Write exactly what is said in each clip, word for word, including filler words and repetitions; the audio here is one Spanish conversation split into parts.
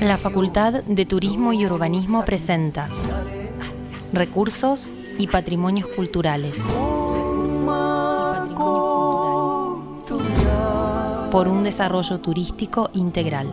La Facultad de Turismo y Urbanismo presenta Recursos y Patrimonios Culturales. Por un desarrollo turístico integral.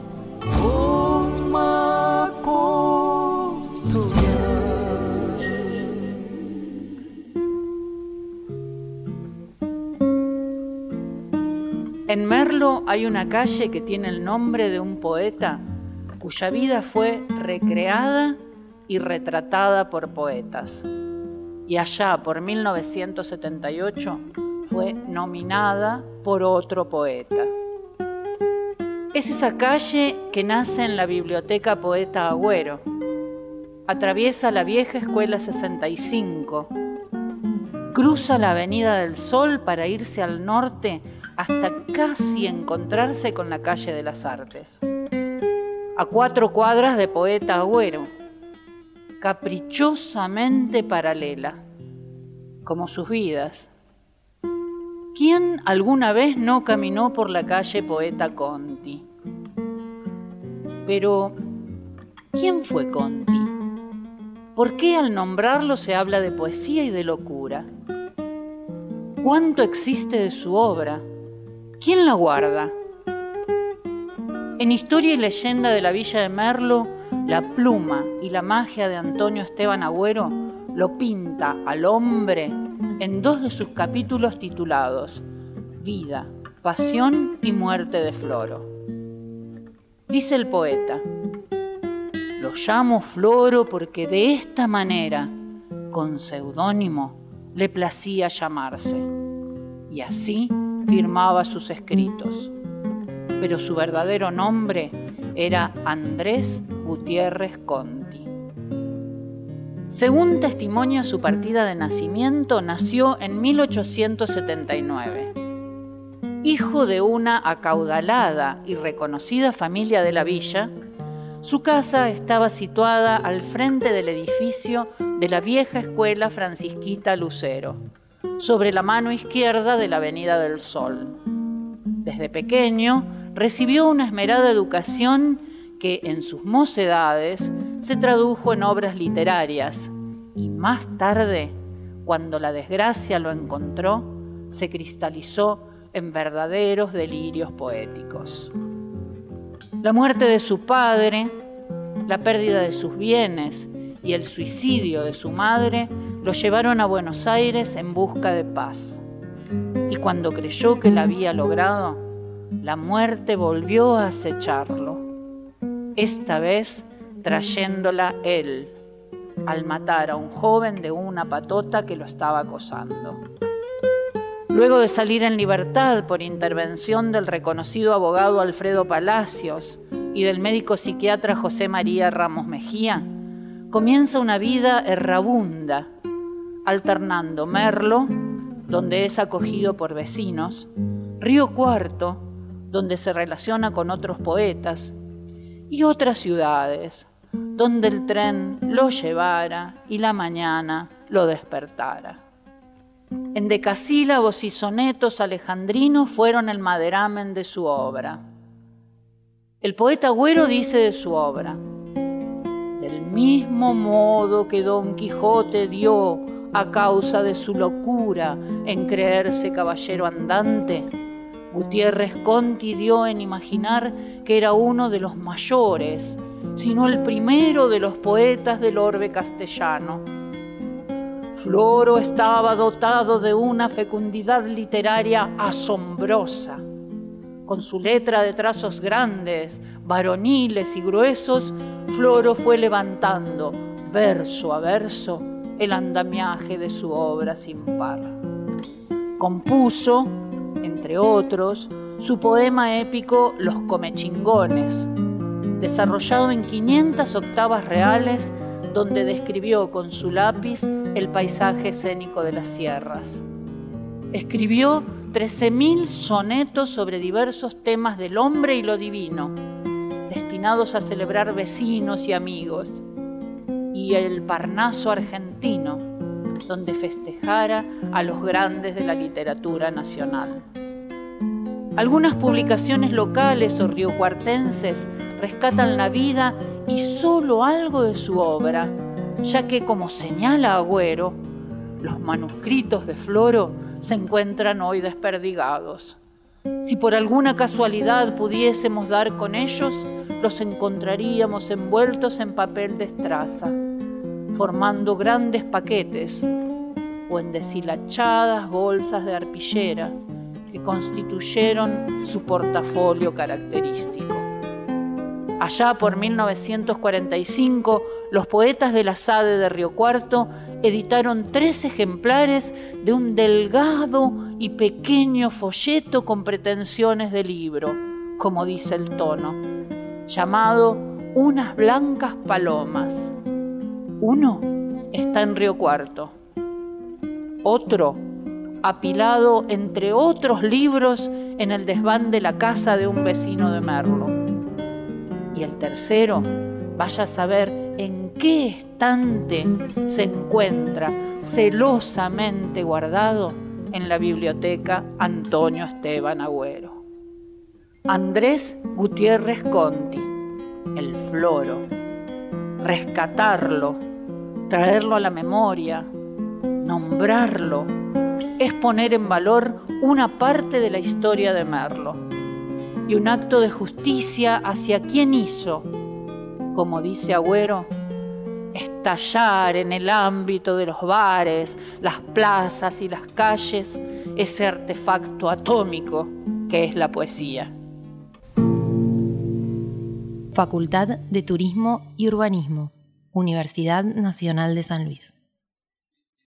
En Merlo hay una calle que tiene el nombre de un poeta cuya vida fue recreada y retratada por poetas. Y allá por mil novecientos setenta y ocho fue nominada por otro poeta. Es esa calle que nace en la Biblioteca Poeta Agüero. Atraviesa la vieja Escuela sesenta y cinco. Cruza la Avenida del Sol para irse al norte hasta casi encontrarse con la Calle de las Artes. A cuatro cuadras de Poeta Agüero, caprichosamente paralela, como sus vidas. ¿Quién alguna vez no caminó por la calle Poeta Conti? Pero, ¿quién fue Conti? ¿Por qué al nombrarlo se habla de poesía y de locura? ¿Cuánto existe de su obra? ¿Quién la guarda? En Historia y Leyenda de la Villa de Merlo, la pluma y la magia de Antonio Esteban Agüero lo pinta al hombre en dos de sus capítulos titulados Vida, Pasión y Muerte de Floro. Dice el poeta: lo llamo Floro porque de esta manera, con seudónimo, le placía llamarse, y así firmaba sus escritos, pero su verdadero nombre era Andrés Gutiérrez Conti. Según testimonia su partida de nacimiento, nació en mil ochocientos setenta y nueve. Hijo de una acaudalada y reconocida familia de la villa, su casa estaba situada al frente del edificio de la vieja Escuela Francisquita Lucero, sobre la mano izquierda de la Avenida del Sol. Desde pequeño recibió una esmerada educación que en sus mocedades se tradujo en obras literarias y más tarde, cuando la desgracia lo encontró, se cristalizó en verdaderos delirios poéticos. La muerte de su padre, la pérdida de sus bienes y el suicidio de su madre lo llevaron a Buenos Aires en busca de paz. Y cuando creyó que la había logrado, la muerte volvió a acecharlo, esta vez trayéndola él, al matar a un joven de una patota que lo estaba acosando. Luego de salir en libertad por intervención del reconocido abogado Alfredo Palacios y del médico psiquiatra José María Ramos Mejía, comienza una vida errabunda, alternando Merlo, donde es acogido por vecinos, Río Cuarto, donde se relaciona con otros poetas, y otras ciudades, donde el tren lo llevara y la mañana lo despertara. En decasílabos y sonetos alejandrinos fueron el maderamen de su obra. El poeta Agüero dice de su obra: del mismo modo que Don Quijote dio a causa de su locura en creerse caballero andante, Gutiérrez Conti dio en imaginar que era uno de los mayores, sino el primero de los poetas del orbe castellano. Floro estaba dotado de una fecundidad literaria asombrosa. Con su letra de trazos grandes, varoniles y gruesos, Floro fue levantando, verso a verso, el andamiaje de su obra sin par. Compuso, entre otros, su poema épico Los Comechingones, desarrollado en quinientas octavas reales, donde describió con su lápiz el paisaje escénico de las sierras. Escribió trece mil sonetos sobre diversos temas del hombre y lo divino, destinados a celebrar vecinos y amigos, y el Parnaso argentino, donde festejara a los grandes de la literatura nacional. Algunas publicaciones locales o riocuartenses rescatan la vida y solo algo de su obra, ya que, como señala Agüero, los manuscritos de Floro se encuentran hoy desperdigados. Si por alguna casualidad pudiésemos dar con ellos, los encontraríamos envueltos en papel de estraza, formando grandes paquetes o en deshilachadas bolsas de arpillera que constituyeron su portafolio característico. Allá por mil novecientos cuarenta y cinco, los poetas de la Sade de Río Cuarto editaron tres ejemplares de un delgado y pequeño folleto con pretensiones de libro, como dice el tono, llamado Unas blancas palomas. Uno está en Río Cuarto, otro apilado entre otros libros en el desván de la casa de un vecino de Merlo, y el tercero, vaya a saber en qué estante se encuentra celosamente guardado en la biblioteca Antonio Esteban Agüero. Andrés Gutiérrez Conti, el Floro. Rescatarlo, traerlo a la memoria, nombrarlo, es poner en valor una parte de la historia de Merlo y un acto de justicia hacia quien hizo, como dice Agüero, estallar en el ámbito de los bares, las plazas y las calles ese artefacto atómico que es la poesía. Facultad de Turismo y Urbanismo, Universidad Nacional de San Luis.